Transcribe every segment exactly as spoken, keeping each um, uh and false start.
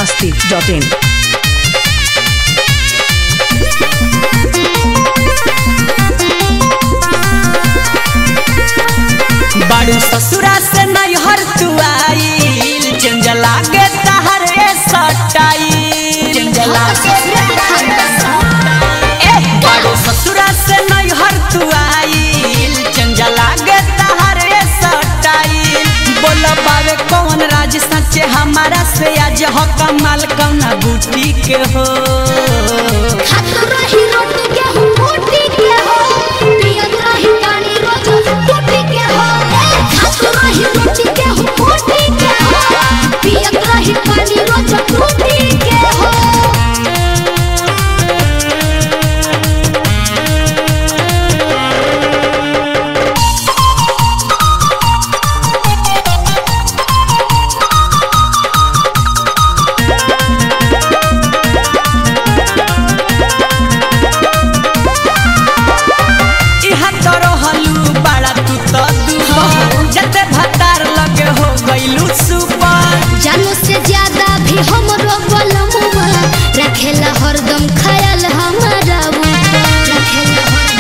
masti dot in. बारू ससुरा से नैहर तू आईल चंज लागे तहरे सटाईल चंज लागे ए बारू ससुरा से नैहर तू आईल चंज लागे तहरे सटाईल बोल बावे कौन राज सच्चे हमारा से आज हो कमाल कौना बूटी के हो खात रही रोटी के हो बूटी के हो पियत रही पानी रोज बूटी के हो खात रही रोटी के हो बूटी के हो पियत रही पानी रोज बूटी के हो जानो से ज्यादा भी हमरो बलमुआ रखेला हरदम ख्याल हमारा रखेला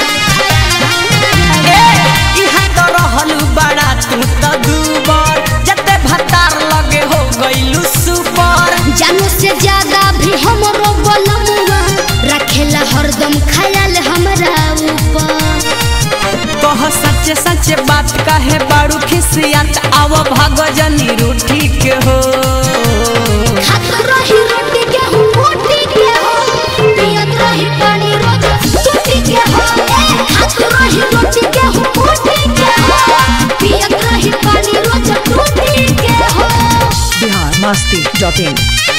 हरदम ए इहा तो रहलू बड़ा तू तो दूबर जते भतार लगे हो गइलू सुपर जानो से ज्यादा भी हमरो बलमुआ रखेला हरदम ख्याल हमारा ऊपर कह सच्चे सच्चे बात कहे बारू खिसियत आव भाग जनी रूठी के हो खात रही रोटी के हो बूटी के हो पियत रही पानी रोज बूटी के हो खात रही रोटी के हो बूटी के हो पियत रही पानी रोज बूटी के हो Bihar masti dot in.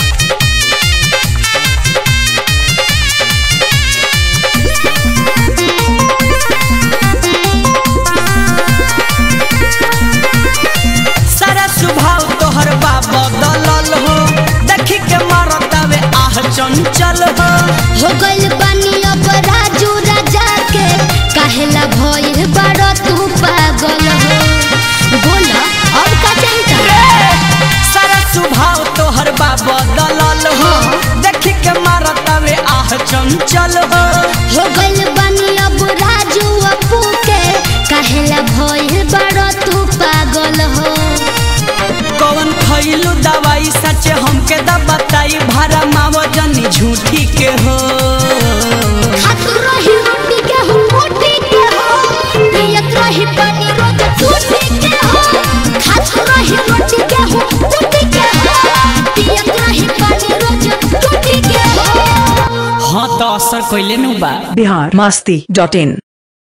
चंचल हो हो गइल बानी अब राजू राजा के काहेला भइल बड़ तू पागल हो बोला अब का चाहिए सारा स्वभाव तोहर बा बदलल हो देखि के मारतावे आह चंचल हो हो गइल बानी अब राजू अपू के काहेला भइल बड़ तू पागल हो कौन खइलू दवाई सच हमके द बताई भरा मावो जनी झूठी के हो खात रही रोटी के हो बूटी के हो पियत रही पानी रोज बूटी के हो खात रही रोटी के हो बूटी के हो पियत रही पानी रोज बूटी के हो हाँ तो असर कइले नु बा Bihar masti dot in.